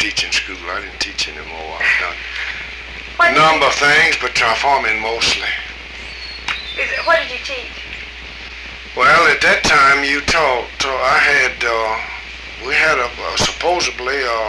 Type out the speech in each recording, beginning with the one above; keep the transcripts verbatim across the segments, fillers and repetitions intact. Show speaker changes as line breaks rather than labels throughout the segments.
teach in school. I didn't teach anymore. I've done
What
a
did
number
you,
of things, but uh, farming mostly.
is it, what did you teach?
Well, at that time, you taught. Uh, I had. Uh, we had a uh, supposedly uh,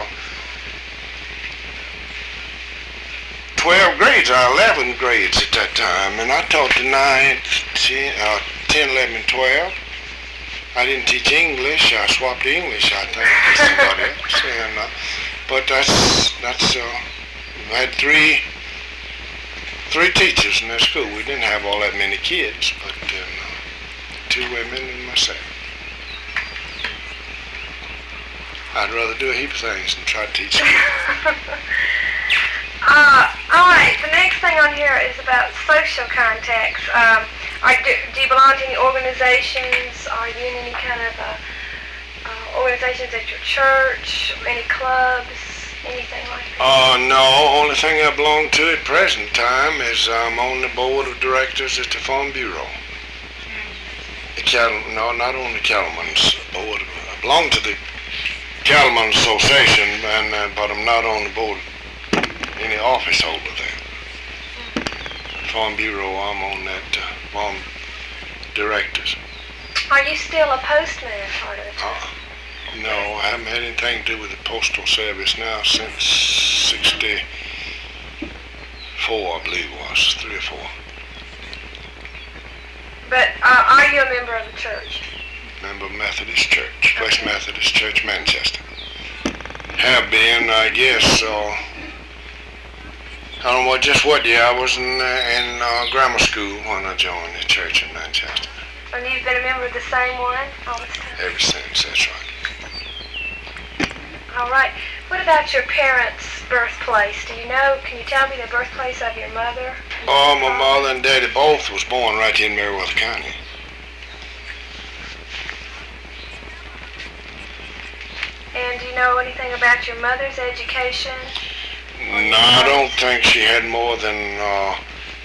twelve grades or eleven grades at that time, and I taught the ninth, ten, uh, ten, eleven, and twelve. I didn't teach English. I swapped English, I think, with somebody else. And, uh, but that's that's. Uh, I had three three teachers in that school. We didn't have all that many kids, but um, two women and myself. I'd rather do a heap of things than try to teach school.
uh, all right. The next thing on here is about social contacts. Um, are, do, do you belong to any organizations? Are you in any kind of uh, uh, organizations at your church? Any clubs? Anything like that?
Uh, no. Only thing I belong to at present time is I'm on the board of directors at the Farm Bureau. The cattle, no, not on the Cattlemen's board. I belong to the Cattlemen's Association, and uh, but I'm not on the board, any office holder there. Farm Bureau, I'm on that uh, farm directors.
Are you still a postman as part of it?
Uh, no, I haven't had anything to do with the postal service now since sixty-four, I believe it was, three or four.
But uh, are you a member of the church?
Member of Methodist Church, West Methodist Church, Manchester. Have been, I guess, uh, I don't know what, just what year. I was in, uh, in uh, grammar school when I joined the church in Manchester.
And you've been a member of the same one all this time?
Ever since, that's right.
All right. What about your parents' birthplace? Do you know, can you tell me the birthplace of your mother?
Oh, my mother and daddy both was born right here in Meriwether County.
And do you know anything about your mother's education?
No, I don't think she had more than, uh,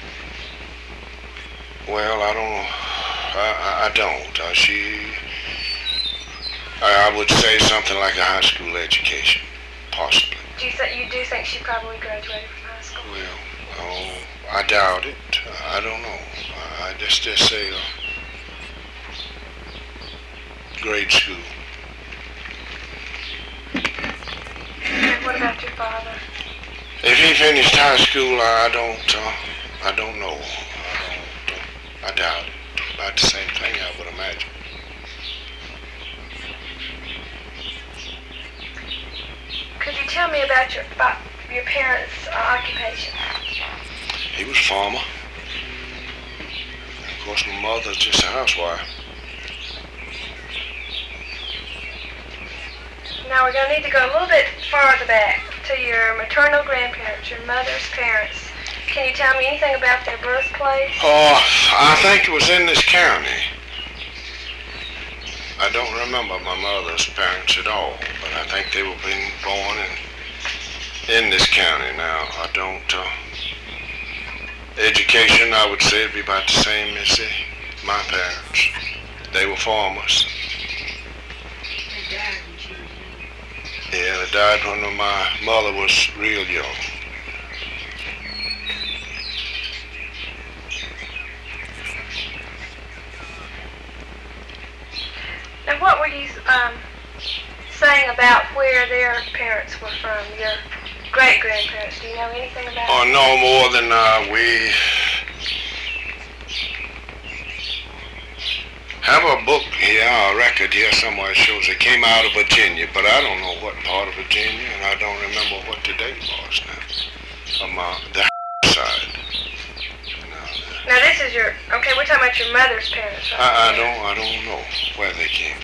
well, I don't know. I, I, I don't. Uh, she, I, I would say something like a high school education, possibly.
Do you, th- you do think she probably graduated from high school?
Well, oh, I doubt it. I don't know. I, I just, just say uh, grade school.
And what about your father?
If he finished high school, I don't, uh, I don't know. I don't, uh, I doubt it. About the same thing, I would imagine.
Could you tell me about your about your parents' uh, occupation?
He was a farmer. Of course, my mother's just a housewife.
Now we're going to need to go a little bit farther back to your maternal grandparents, your mother's parents. Can you tell me anything about their birthplace?
Oh, I think it was in this county. I don't remember my mother's parents at all, but I think they were being born in, in this county now. I don't, uh, education, I would say, would be about the same as the, my parents. They were farmers.
They died when she was young.
Yeah, they died when my mother was real young.
Now what were you um, saying about where their parents were from, your great-grandparents? Do you know anything about
Oh,
it?
no more than uh, we have a book here, a record here somewhere that shows they came out of Virginia, but I don't know what part of Virginia, and I don't remember what the date was now. From uh, the side.
Now this is your, okay, we're talking about your mother's parents, right?
I, I don't, I don't know where they came